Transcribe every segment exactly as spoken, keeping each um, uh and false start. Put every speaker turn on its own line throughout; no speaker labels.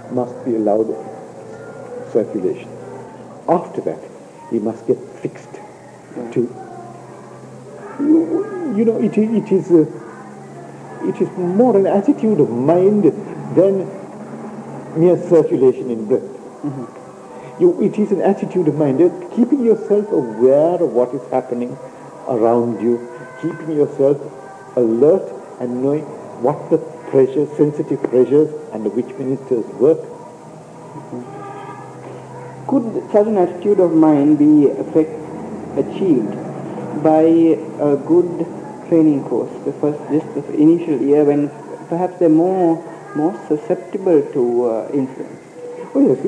must be allowed circulation. After that, he must get fixed yeah. to, you, you know, it, it is uh, it is more an attitude of mind than mere circulation in breath. Mm-hmm. You, it is an attitude of mind, keeping yourself aware of what is happening around you, keeping yourself alert and knowing what the pressures, sensitive pressures under which ministers work.
Mm-hmm. Could such an attitude of mind be effect, achieved by a good training course, the first, just the initial year when perhaps they're more more susceptible to uh, influence?
Oh yes.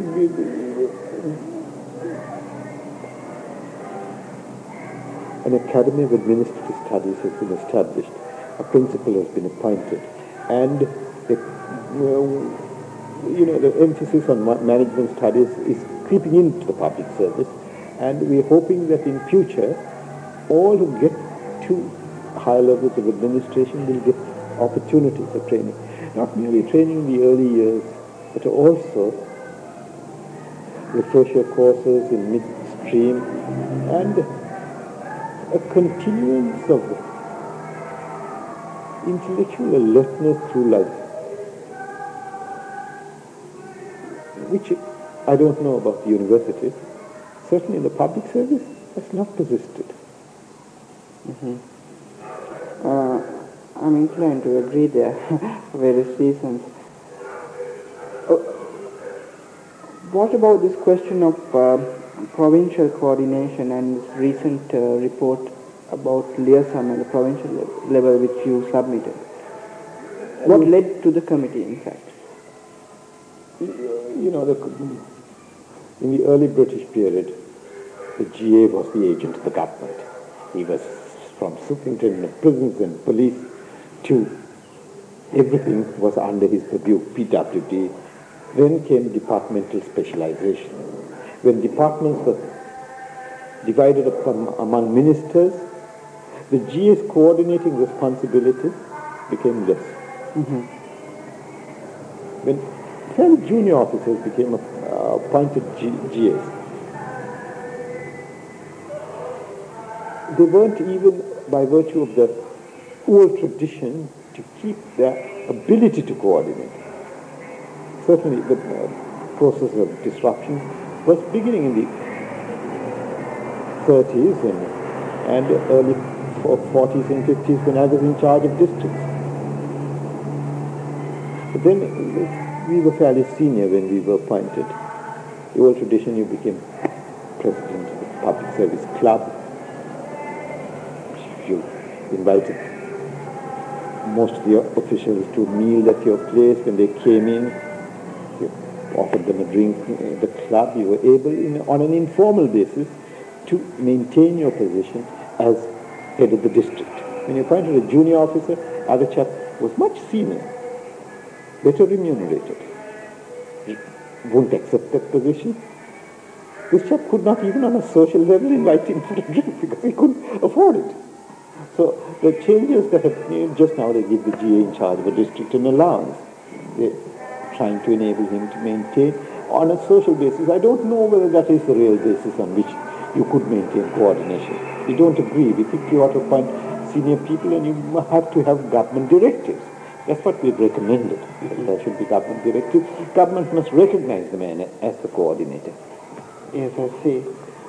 An Academy of Administrative Studies has been established. A principal has been appointed, and the, uh, you know the emphasis on management studies is creeping into the public service, and we're hoping that in future all who get to higher levels of administration will get opportunities of training. Not merely training in the early years, but also refresher courses in midstream and a continuance of intellectual alertness through life, which I don't know about the universities. Certainly in the public service has not persisted.
Mm-hmm. Uh, I'm inclined to agree there for various reasons. Uh, what about this question of uh, provincial coordination and this recent uh, report about liaison at the provincial level which you submitted? What led to the committee, in fact?
You know, the, in the early British period, the G A was the agent of the government. He was from superintendent of prisons and police to everything was under his purview, P W D. Then came departmental specialization. When departments were divided upon, among ministers, the G A's coordinating responsibilities became less. Mm-hmm. When fairly junior officers became uh, appointed G- GAs, they weren't even, by virtue of the old tradition, to keep their ability to coordinate. Certainly the uh, process of disruption was beginning in the thirties and, and early forties and fifties when I was in charge of districts. But then we were fairly senior when we were appointed. The old tradition, you became president of the Public Service Club. You invited most of the officials to a meal at your place. When they came in, you offered them a drink at the club. You were able, in, on an informal basis, to maintain your position as head of the district. When you appointed a junior officer, other chap was much senior, better remunerated. He wouldn't accept that position. This chap could not even on a social level invite him for a drink because he couldn't afford it. So the changes that have made, just now they give the G A in charge of a district an allowance. They're trying to enable him to maintain on a social basis. I don't know whether that is the real basis on which you could maintain coordination. We don't agree. We think you ought to appoint senior people and you have to have government directives. That's what we've recommended. There should be government directives. Government must recognize the man as the coordinator.
Yes, I see.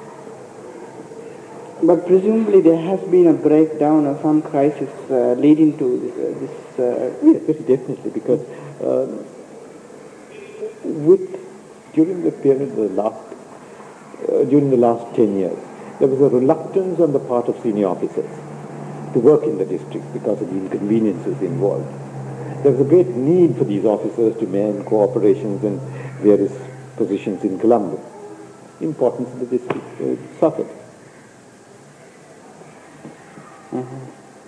But presumably there has been a breakdown or some crisis uh, leading to this. Uh, this uh,
yes, very definitely, because um, with during the period of the last uh, during the last ten years, there was a reluctance on the part of senior officers to work in the district because of the inconveniences involved. There was a great need for these officers to man corporations and various positions in Colombo. Importance of the district uh, suffered.
Mm-hmm.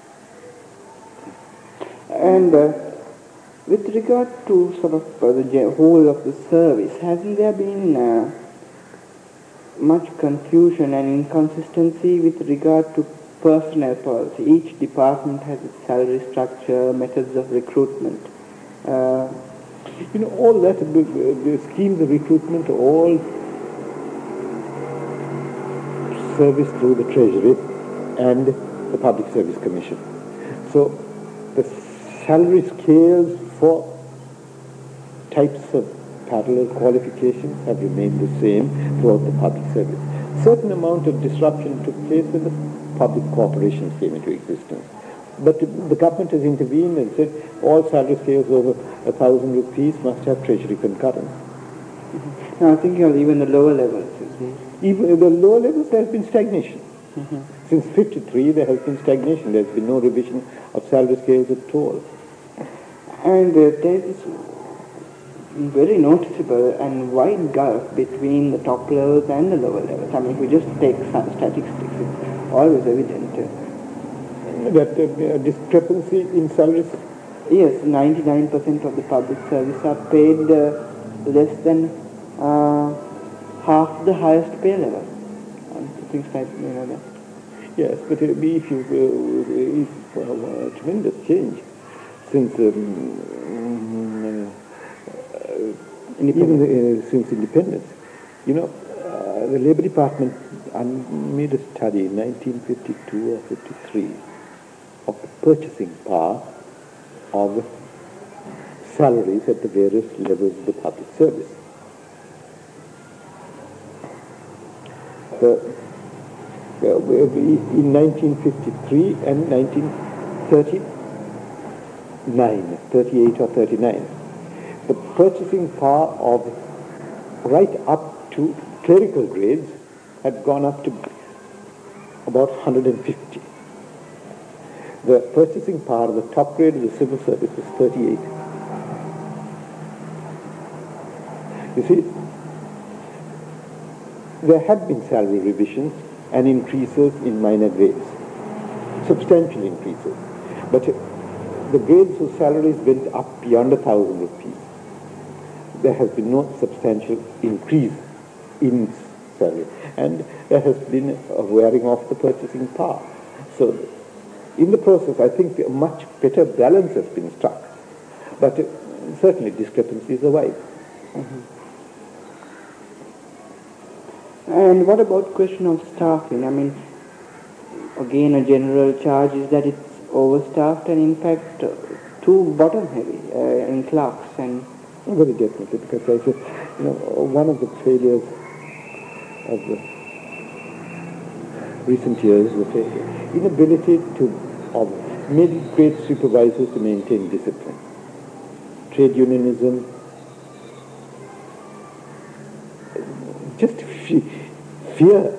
And uh, with regard to sort of uh, the whole of the service, hasn't there been uh, much confusion and inconsistency with regard to personnel policy? Each department has its salary structure, methods of recruitment. Uh,
You know, all that, the, the schemes of recruitment, all service through the Treasury and the Public Service Commission. So the salary scales for types of parallel qualifications have remained the same throughout the public service. Certain amount of disruption took place when the public corporations came into existence. But the government has intervened and said all salary scales over a thousand rupees must have treasury concurrence.
Mm-hmm. Now, I'm thinking of even the lower levels.
Even the lower levels, there has been stagnation.
Mm-hmm.
Since fifty-three, there has been stagnation. There has been no revision of salary scales at all.
And uh, there is very noticeable and wide gulf between the top levels and the lower levels. I mean, if you just take some statistics, it's always evident. Uh,
that uh, discrepancy in salaries?
Yes, ninety-nine percent of the public service are paid uh, less than uh, half the highest pay level. Um, things like, you know, that.
Yes, but uh, if you, uh, if, uh, a tremendous change since um, uh, even the, uh, since independence. You know, uh, the Labour Department made a study in nineteen fifty-two or fifty-three of the purchasing power of salaries at the various levels of the public service. The, uh, in nineteen fifty-three and nineteen thirty-nine, thirty-eight or thirty-nine, the purchasing power of right up to clerical grades had gone up to about one hundred fifty. The purchasing power of the top grade of the civil service was thirty-eight. You see, there had been salary revisions and increases in minor grades, substantial increases. But the grades whose salaries went up beyond a thousand rupees, there has been no substantial increase in salary. And there has been a wearing off the purchasing power. So in the process, I think a much better balance has been struck. But uh, certainly discrepancies are wide.
Mm-hmm. And what about question of staffing? I mean, again, a general charge is that it's overstaffed and in fact uh, too bottom heavy uh, in clerks. And
very definitely, because I said, you know, one of the failures of the recent years is the inability to of middle grade supervisors to maintain discipline. Trade unionism, just fear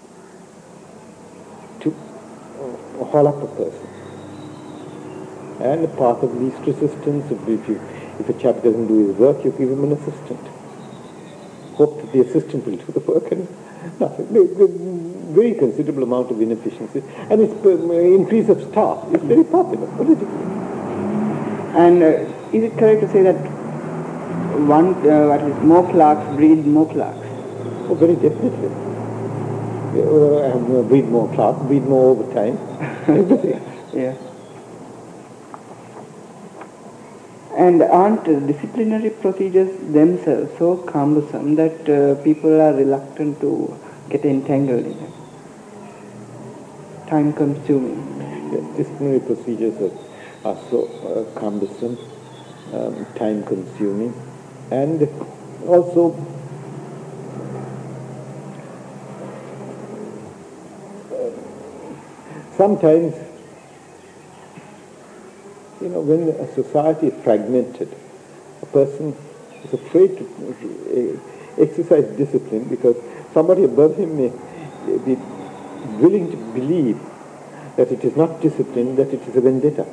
to haul up a person. And the path of least resistance, if, you, if a chap doesn't do his work, you give him an assistant. Hope that the assistant will do the work, and nothing. Very considerable amount of inefficiency. And its uh, increase of staff is very popular politically.
And uh, is it correct to say that one, uh, at least more clerks breed more clerks?
Oh, very definitely. Uh, uh, breed more clerks, breed more overtime, everything.
Yeah. And aren't uh, disciplinary procedures themselves so cumbersome that uh, people are reluctant to get entangled in it? Time consuming.
Yes, disciplinary procedures are, are so uh, cumbersome, um, time consuming, and also uh, sometimes, you know, when a society is fragmented, a person is afraid to uh, exercise discipline because somebody above him may be willing to believe that it is not discipline, that it is a vendetta.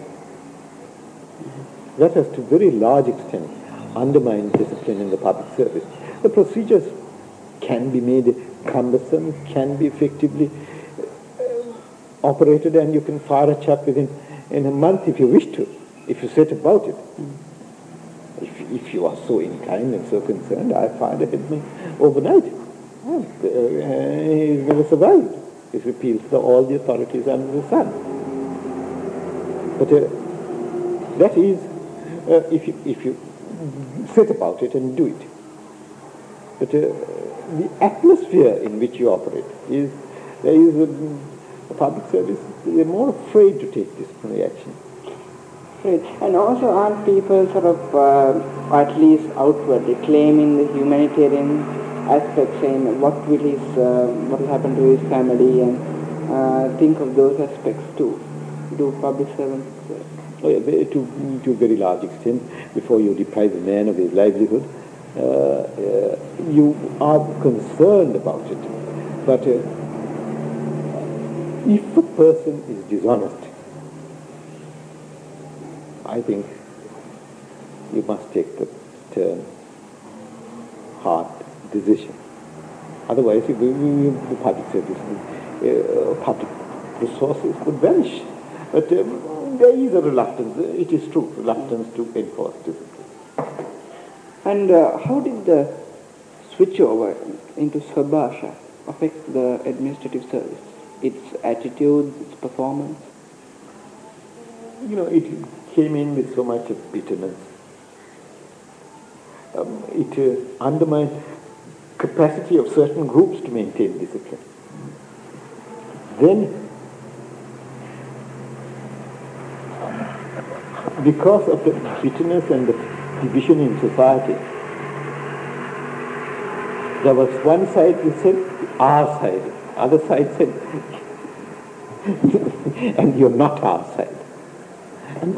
That has to a very large extent undermined discipline in the public service. The procedures can be made cumbersome, can be effectively uh, operated, and you can fire a chap within in a month if you wish to, if you set about it. Mm. If, if you are so inclined and so concerned, I fired a headman overnight. And, uh, he's never survived. He's appealed to all the authorities under the sun. But uh, that is, uh, if you if you set about it and do it. But uh, the atmosphere in which you operate is, there is a, a public service, they're more afraid to take disciplinary action.
Right. And also aren't people sort of, uh, at least outwardly, claiming the humanitarian aspect, saying what will his, uh, what will happen to his family, and uh, think of those aspects too? Do public servants? Uh,
oh, yeah, to, to a very large extent, before you deprive a man of his livelihood, uh, uh, you are concerned about it. But uh, if a person is dishonest, I think you must take the stern, hard decision. Otherwise, you, you, the public service, uh, public resources would vanish. But um, there is a reluctance, it is true, reluctance to enforce discipline.
And uh, how did the switch over into Swabhasha affect the administrative service? Its attitude, its performance?
You know, it came in with so much of bitterness. Um, it uh, undermined capacity of certain groups to maintain discipline. Then, because of the bitterness and the division in society, there was one side that said, our side, other side said, and you're not our side. And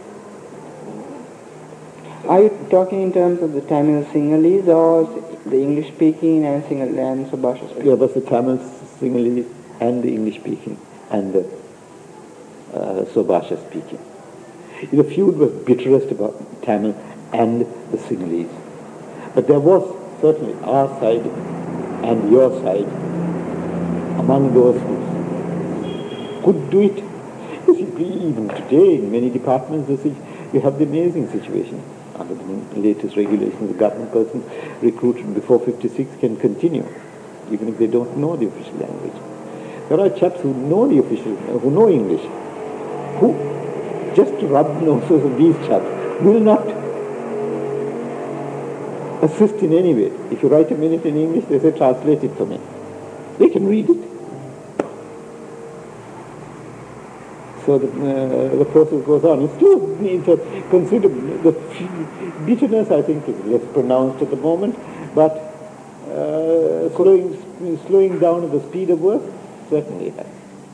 are you talking in terms of the Tamil Sinhalese or the English speaking and Sinhala and Swabhasha speaking?
There was the Tamil Sinhalese and the English speaking and the uh, Swabhasha speaking. The feud was bitterest about Tamil and the Sinhalese. But there was certainly our side and your side among those who could do it. You see, even today in many departments you have the amazing situation. Under the latest regulations, the government person recruited before fifty-six can continue, even if they don't know the official language. There are chaps who know the official, who know English, who, just to rub noses of these chaps, will not assist in any way. If you write a minute in English, they say, translate it for me. They can read it. So the, uh, the process goes on. It still needs a considerable, the bitterness I think is less pronounced at the moment, but uh, slowing, slowing down of the speed of work certainly has.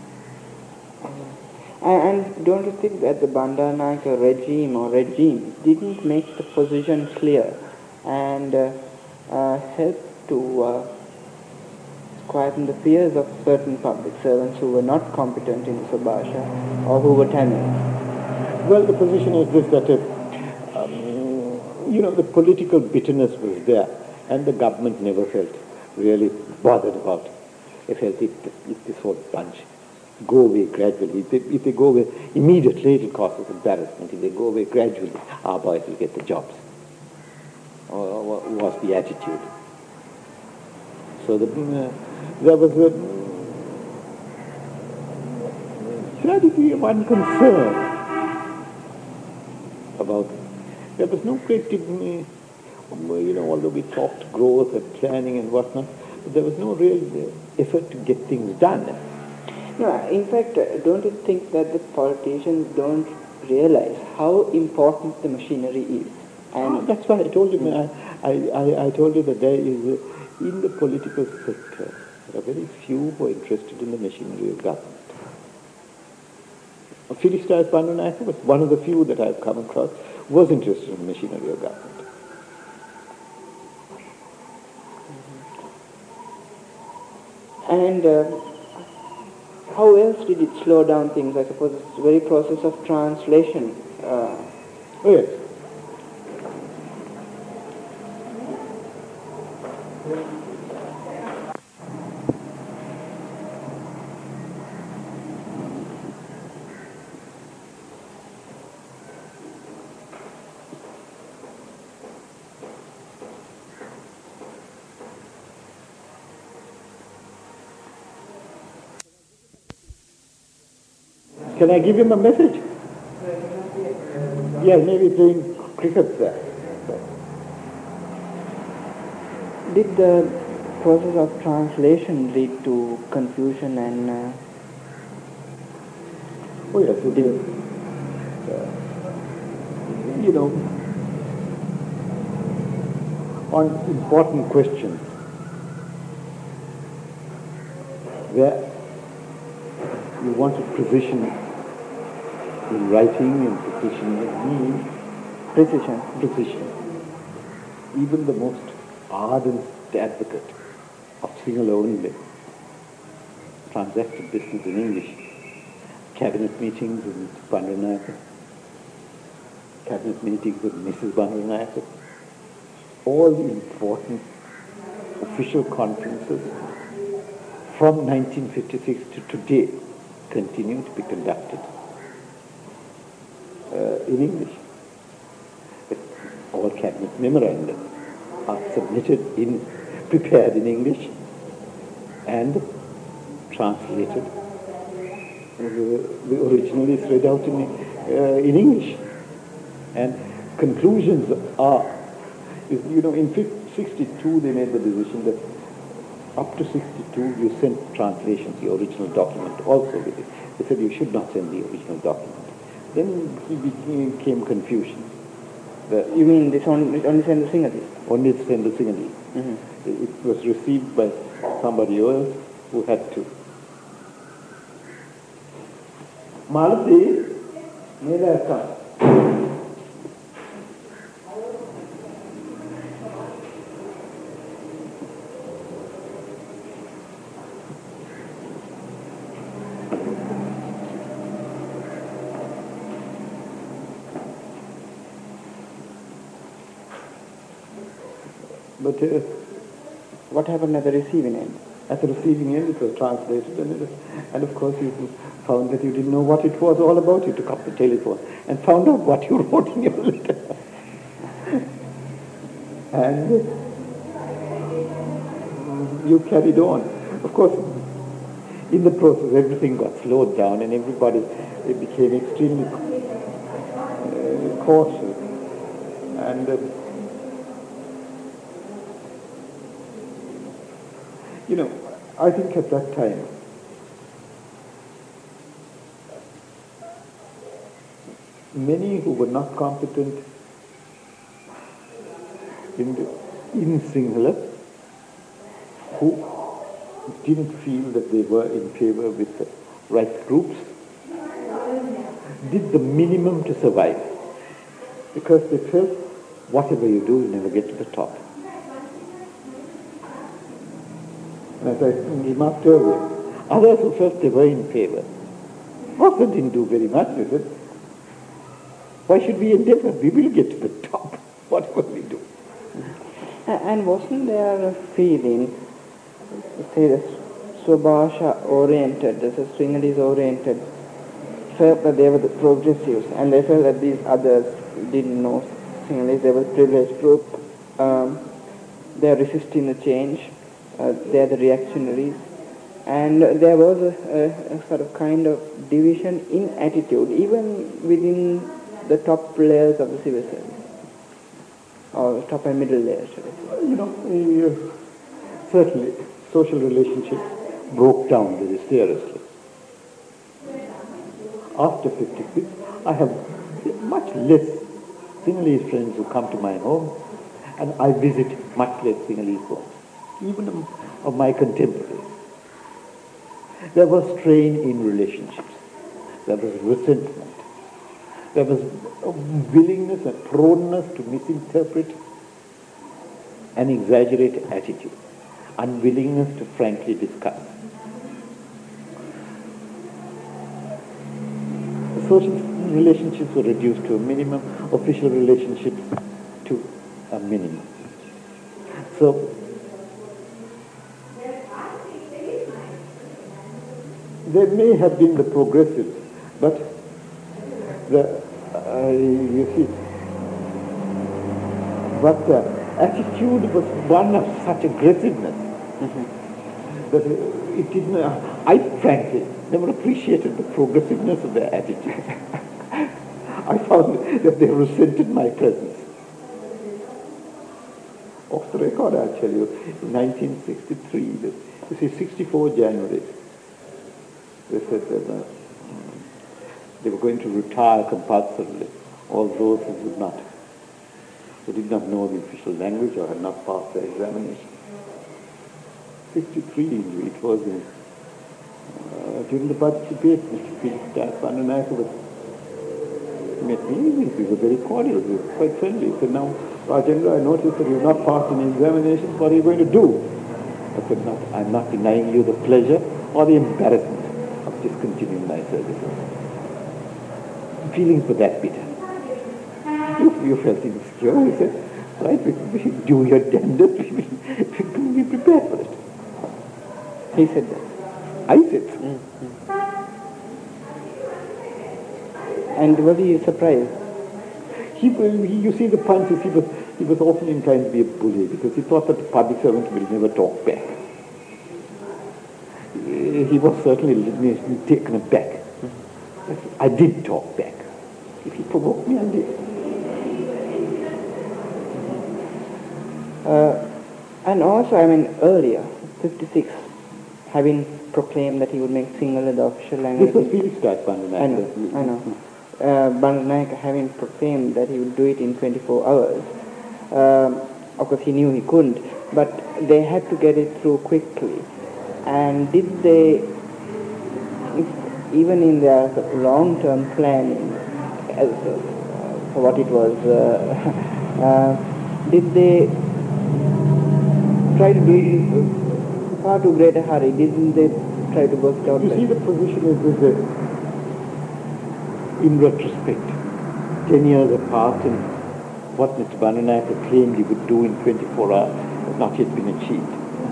And don't you think that the Bandaranaike regime or regimes didn't make the position clear and uh, uh, help to uh, quieten the fears of certain public servants who were not competent in Swabhasha or who were Tamil?
Well, the position is this, that uh, um, you know, the political bitterness was there, and the government never felt really bothered about it. They felt it, it this whole bunch go away gradually. If they, if they go away immediately, it will cause us embarrassment. If they go away gradually, our boys will get the jobs. Or, or was the attitude. So the, uh, there was a strategy of unconcern about, there was no great, you know, although we talked growth and planning and whatnot, but there was no real effort to get things done.
No, in fact, don't you think that the politicians don't realize how important the machinery is?
And oh, that's why I told you, I, I, I told you that there is, uh, in the political sector, there are very few who are interested in the machinery of government. Felix Dias Bandaranaike was one of the few that I've come across who was interested in the machinery of government.
And uh, how else did it slow down things? I suppose it's the very process of translation. Uh,
oh yes. Can I give him a message? Yeah, maybe playing cricket there.
Did the process of translation lead to confusion and uh,
Oh yes, it is. Uh, you know, on important questions where you wanted precision in writing and precision in meaning,
precision?
precision. Even the most ardent advocate of single only transacted business in English. Cabinet meetings with Mister Bandaranaike, cabinet meetings with Missus Bandaranaike, all the important official conferences from nineteen fifty-six to today continue to be conducted uh, in English. All cabinet memoranda are submitted in, prepared in English and translated. The, the original is read out in, uh, in English. And conclusions are, you know, in sixty-two they made the decision that up to sixty-two you sent translations, the original document also with it. They said you should not send the original document. Then it became, came confusion. The
You mean this only, only send the Sinhalese?
Only send the Sinhalese.
Mm-hmm.
It was received by somebody else who had to. Malati, Nila But uh,
what happened at the receiving end?
At the receiving end, it was translated, and, it was, and of course you found that you didn't know what it was all about. You took up the telephone and found out what you wrote in your letter. And uh, you carried on. Of course, in the process, everything got slowed down, and everybody it became extremely uh, cautious. And uh, you know, I think at that time, many who were not competent in, the, in Sinhala, who didn't feel that they were in favor with the right groups, did the minimum to survive, because they felt whatever you do, you never get to the top. And as I remarked earlier, others who felt they were in favor also didn't do very much with it. Why should we endeavor? We will get to the top, whatever we do.
And wasn't there a feeling, say the Swabhasha oriented, the Sinhalese oriented, felt that they were the progressives, and they felt that these others didn't know Sinhalese, they were a privileged group, um, they are resisting the change, uh, they are the reactionaries, and there was a, a, a sort of kind of division in attitude, even within the top layers of the civil service, or top and middle layers, should I say.
You know, uh, certainly social relationships broke down very seriously. After fifty-six, I have much less Sinhalese friends who come to my home, and I visit much less Sinhalese homes, even of my contemporaries. There was strain in relationships. There was resentment. There was a willingness and proneness to misinterpret and exaggerate attitude, unwillingness to frankly discuss. Social relationships were reduced to a minimum, official relationships to a minimum. So, there may have been the progressives, but the, uh, you see, but the attitude was one of such aggressiveness mm-hmm. that it didn't, uh, I frankly never appreciated the progressiveness of their attitude. I found that they resented my presence. off the record, I'll tell you, in nineteen sixty-three, this, this is sixty-four January, they said that uh, they were going to retire compulsorily all those who would not, who did not know the official language or had not passed their examination. sixty-three, it was in, uh, during the budget debate, Mister Felix Das Bandanaike was met me, we were very cordial, we were quite friendly. He said, now, Rajendra, I noticed that you have not passed any examinations, what are you going to do? I said, not, I'm not denying you the pleasure or the embarrassment of discontinuing my services. Feelings were that bitter. You, you felt insecure, he said, right, we, we do your damnedest, we, we, we prepare for it.
He said that.
I said so.
Mm-hmm. And was he surprised?
He, he, you see the punches, he was, he was often inclined to be a bully because he thought that the public servant will never talk back. He was certainly taken aback. I did talk back. If he provoked me, I did.
Uh, and also, I mean, earlier, fifty-six, having proclaimed that he would make Sinhala the official language.
This was Felix Das Bandanaike.
I know, I know. Uh, Bandanaike having proclaimed that he would do it in twenty-four hours. Um, of course, he knew he couldn't, but they had to get it through quickly. And did they, if, even in their long-term planning, as, uh, for what it was, uh, uh, did they try to do it in far too great a hurry? Didn't they try to work it out?
You see, the position is with the, in retrospect, ten years apart, and what Mister Bandanaike claimed he would do in twenty-four hours has not yet been achieved.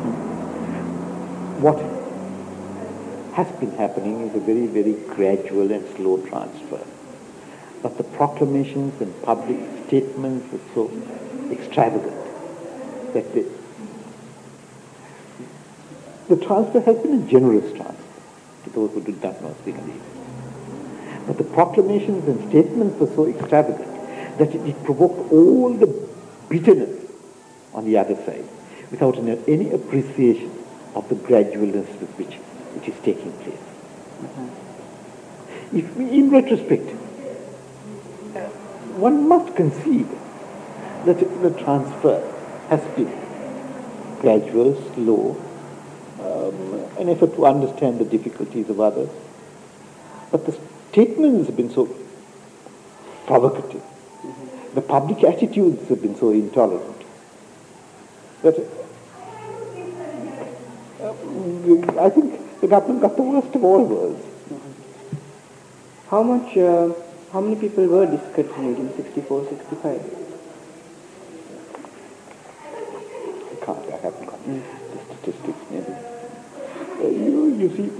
What has been happening is a very, very gradual and slow transfer. But the proclamations and public statements were so extravagant that the, the transfer has been a generous transfer to those who did not know Sinhalese. But the proclamations and statements were so extravagant that it, it provoked all the bitterness on the other side without any, any appreciation of the gradualness with which it is taking place. Mm-hmm. If we, in retrospect, one must concede that the transfer has been gradual, slow, um, an effort to understand the difficulties of others. But the statements have been so provocative. Mm-hmm. The public attitudes have been so intolerant that uh, I think the government got the worst of all worlds.
Mm-hmm. How much, uh, how many people were discontinued in sixty-four, sixty-five?
I can't, I haven't got mm. the statistics maybe. Uh, you, you see,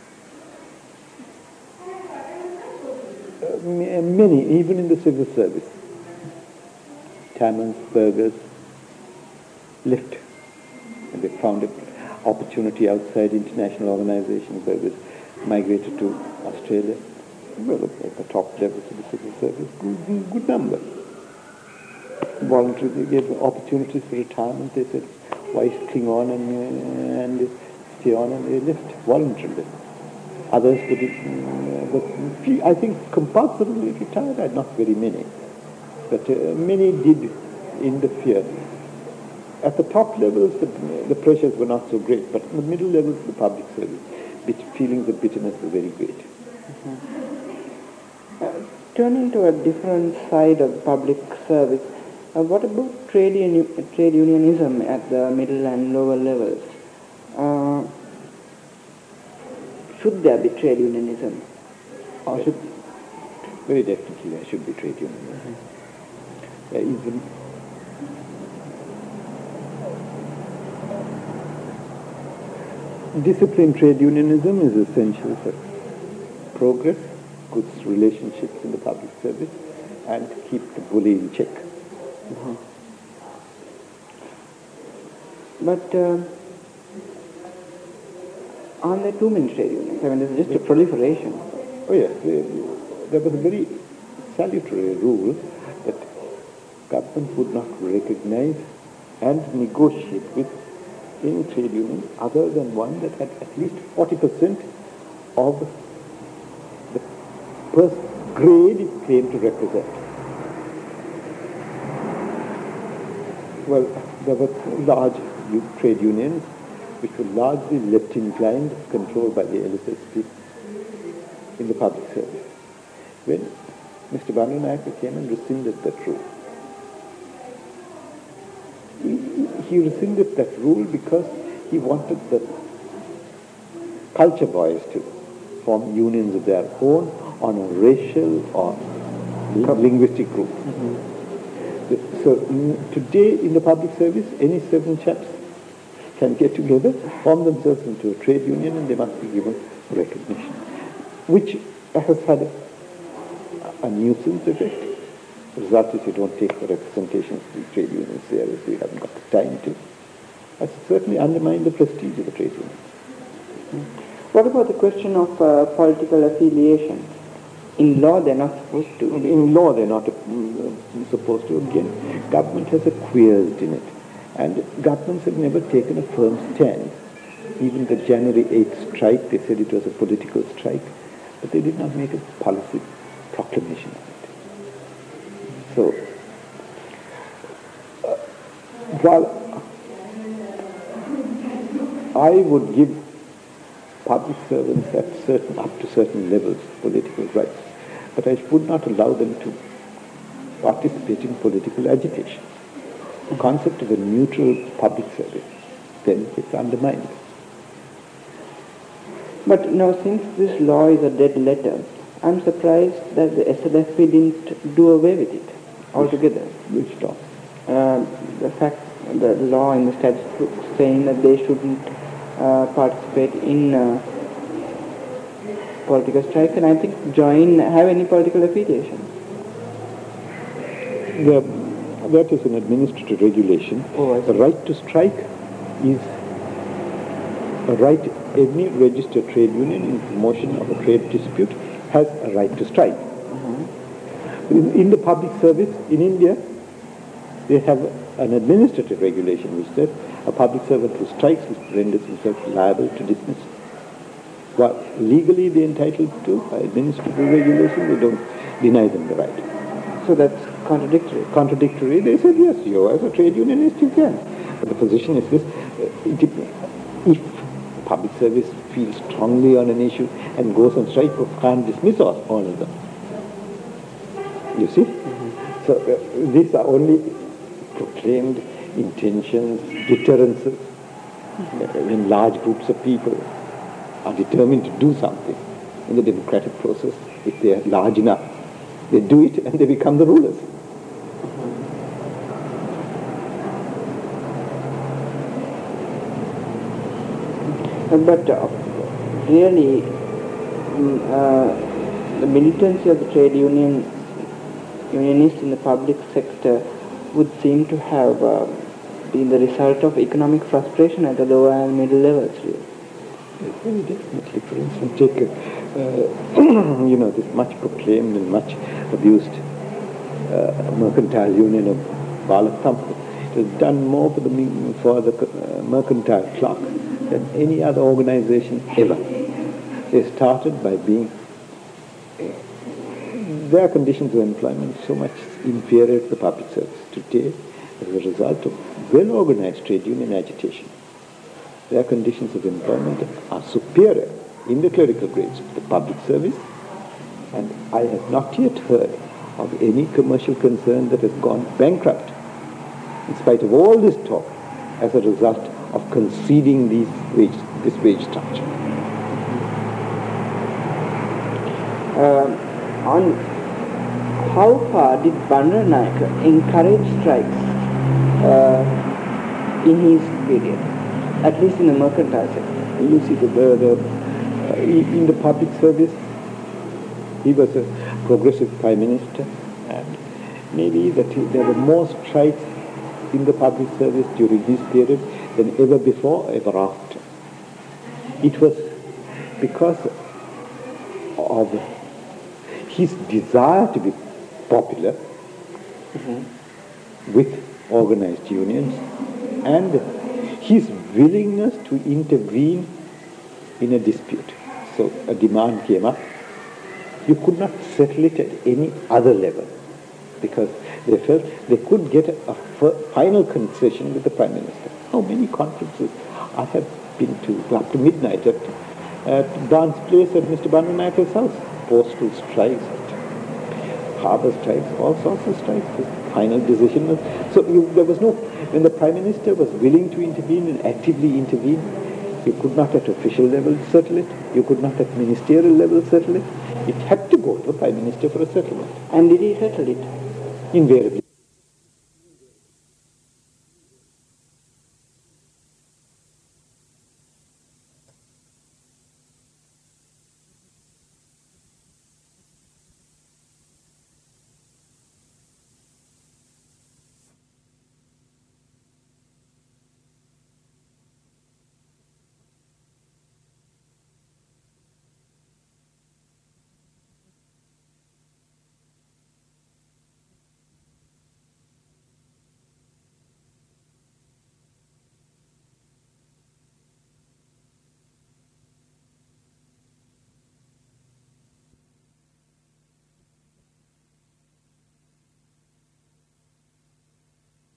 uh, many, even in the civil service, Tamils, Burghers, left, and they found an opportunity outside international organizations. Burghers migrated to Australia, well, at the top levels of the civil service, good, good number. Voluntarily, they gave opportunities for retirement. They said, why cling on and, uh, and stay on, and they left voluntarily. Others were, uh, but few, I think compulsorily retired, not very many, but uh, many did interfere. At the top levels, the, the pressures were not so great, but in the middle levels of the public service, bit, feelings of bitterness were very great.
Mm-hmm. uh, turning to a different side of public service, uh, what about trade, uni- trade unionism at the middle and lower levels? Uh, should there be trade unionism?
Or should, very definitely there should be trade unionism. Mm-hmm. There is a, disciplined trade unionism is essential for progress, good relationships in the public service, and to keep the bully in check.
Mm-hmm. But uh, aren't there too many trade unions? I mean, there's just a proliferation.
Oh yes, there, there was a very salutary rule that government would not recognize and negotiate with any trade union other than one that had at least forty percent of the first grade it claimed to represent. Well, there were large trade unions which were largely left inclined, controlled by the L S S P in the public service. When Mister Bandaranaike came and rescinded that rule, he, he rescinded that rule because he wanted the culture boys to form unions of their own on a racial or linguistic group. Mm-hmm. So in, today in the public service, any seven chaps can get together, form themselves into a trade union, and they must be given recognition, which has had a, a nuisance effect. The result is you don't take the representations of the trade unions seriously, you haven't got the time to. Has certainly undermined the prestige of the trade unions.
What about the question of uh, political affiliation? In law, they're not supposed to.
In law, they're not uh, supposed to. Again, government has acquiesced in it. And governments have never taken a firm stand. Even the January eighth strike, they said it was a political strike, but they did not make a policy proclamation of it. So, uh, while I would give public servants at certain, up to certain levels political rights, but I would not allow them to participate in political agitation. The concept of a neutral public service, then it's undermined.
But now, since this law is a dead letter, I'm surprised that the S L F P didn't do away with it altogether.
Which, which law?
Uh, the fact, the law in the statute saying that they shouldn't uh, participate in uh, political strike, and I think join, have any political affiliation.
The, that is an administrative regulation.
Oh,
the right to strike is a right. Any registered trade union in promotion of a trade dispute has a right to strike. Mm-hmm. in, in the public service in India, they have an administrative regulation which says a public servant who strikes renders himself liable to dismiss. But legally they're entitled to administrative regulation, they don't deny them the right.
So that's contradictory.
Contradictory, they said yes, you as a trade unionist you can. But the position is this, uh, if public service feels strongly on an issue and goes on strike, can't dismiss all, all of them. You see? Mm-hmm. So uh, these are only proclaimed intentions, deterrences, mm-hmm. uh, when large groups of people are determined to do something in the democratic process. If they are large enough, they do it and they become the rulers.
But uh, really, um, uh, the militancy of the trade union, unionists in the public sector would seem to have uh, been the result of economic frustration at the lower and middle levels, really.
Very definitely. For instance, take, uh, you know, this much proclaimed and much abused uh, mercantile union of Balak Company. It has done more for the, for the uh, mercantile clerk than any other organization ever. They started by being, their conditions of employment so much inferior to the public service. Today, as a result of well-organized trade union agitation, their conditions of employment are superior in the clerical grades of the public service, and I have not yet heard of any commercial concern that has gone bankrupt in spite of all this talk as a result of conceding these wage, this wage structure.
Uh, on how far did Bandaranaike encourage strikes uh, in his period, at least in the mercantile sector?
You see, the, the, the, uh, in the public service, he was a progressive prime minister, and maybe that he, there were more strikes in the public service during his period than ever before, ever after. It was because of his desire to be popular mm-hmm. with organized unions, and his willingness to intervene in a dispute. So a demand came up. You could not settle it at any other level because they felt they could get a final concession with the Prime Minister. How many conferences I have been to up to midnight at, at Barnes Place at Mister Bandanayake's house. Postal strikes, harbour strikes, all sorts of strikes. The final decision was... So you, there was no... When the Prime Minister was willing to intervene and actively intervene, you could not at official level settle it. You could not at ministerial level settle it. It had to go to the Prime Minister for a settlement.
And did he settle it?
Invariably.